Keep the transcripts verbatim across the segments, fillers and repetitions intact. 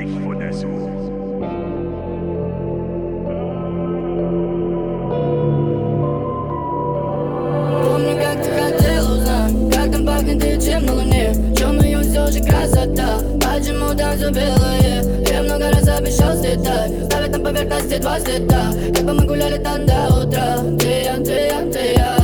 Помню, как ты хотел узнать, как там пахнет и чем на луне. В чем ее все же красота, почему так все белое? Я много раз обещал слетать, ставить на поверхности два следа. Как бы мы гуляли там до утра. Ты я, ты я, ты я.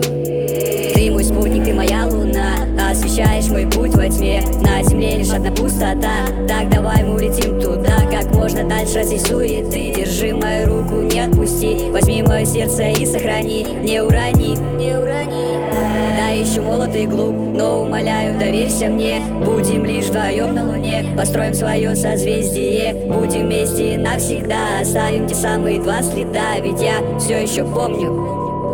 Ты мой спутник, ты моя луна, освещаешь мой путь во тьме. На земле лишь одна пустота, так давай мы улетим туда, как можно дальше от всей суеты. Держи мою руку, не отпусти, возьми мое сердце и сохрани. Не урони, не урони. Да, еще молод и глуп, но умоляю, доверься мне. Будем лишь вдвоем на луне, построим свое созвездие. Будем вместе навсегда, оставим те самые два следа. Ведь я все еще помню.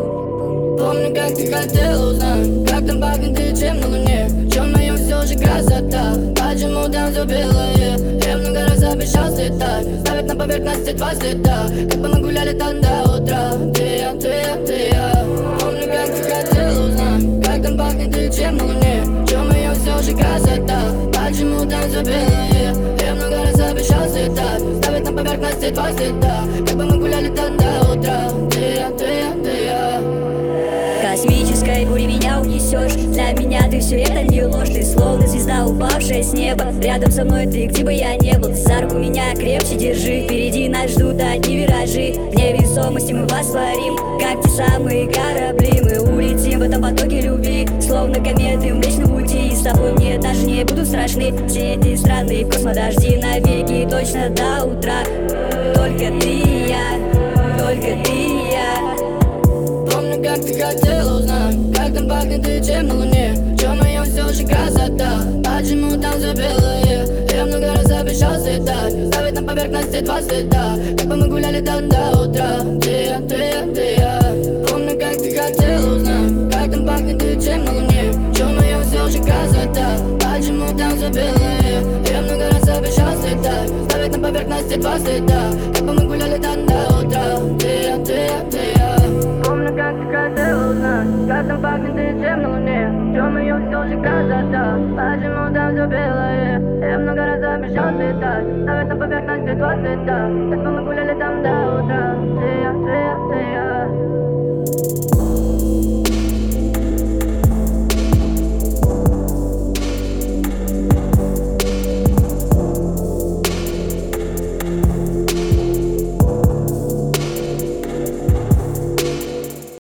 Помню, как ты хотел узнать, как там пахнет и чем на луне. В чем моем все же красота, почему там все белое? Я много раз обещал слетать, ставить на поверхности два следа. Как бы мы гуляли там до утра. Ты я, ты я, ты я. Помню, как ты хотел узнать, как там пахнет и чем на луне. В чем моем все же красота, почему там все белое? Я много раз обещал слетать, ставить на поверхности два следа. Как бы мы гуляли там до утра. Ты я, ты я, ты я. Космической бурей меня унесешь. Для меня ты все это не ложь. Ты словно звезда, упавшая с неба. Рядом со мной ты, где бы я не был. За руку меня крепче держи. Впереди нас ждут одни виражи. В невесомости мы воспарим, как те самые корабли. Мы улетим в этом потоке любви, словно кометы в Млечном пути. И с тобой мне даже не будут страшны все эти странные космодожди. Навеки точно до утра. Только ты и я, только ты и я. Помню, как ты хотел узнать, как там пахнет и чем на луне. В чем моем все же красота, почему там все белое? Я много раз обещал слетать, ставить на поверхности два следа. Как бы мы гуляли там до утра. Ты я, ты я, ты я. Помню, как ты хотел узнать, как там пахнет и чем на луне. В чем моем все же красота, почему там все белое? Я много раз обещал слетать, ставить на поверхности два следа. Как бы мы гуляли там до утра. Ты я, ты я, ты я. Помню, как ты хотел узнать, как там пахнет и чем на луне. В чем ее все же красота, почему там все белое? Я много раз обещал слетать, ставить на поверхности два цвета. Как бы мы гуляли там до утра. Ты я, ты я, ты я.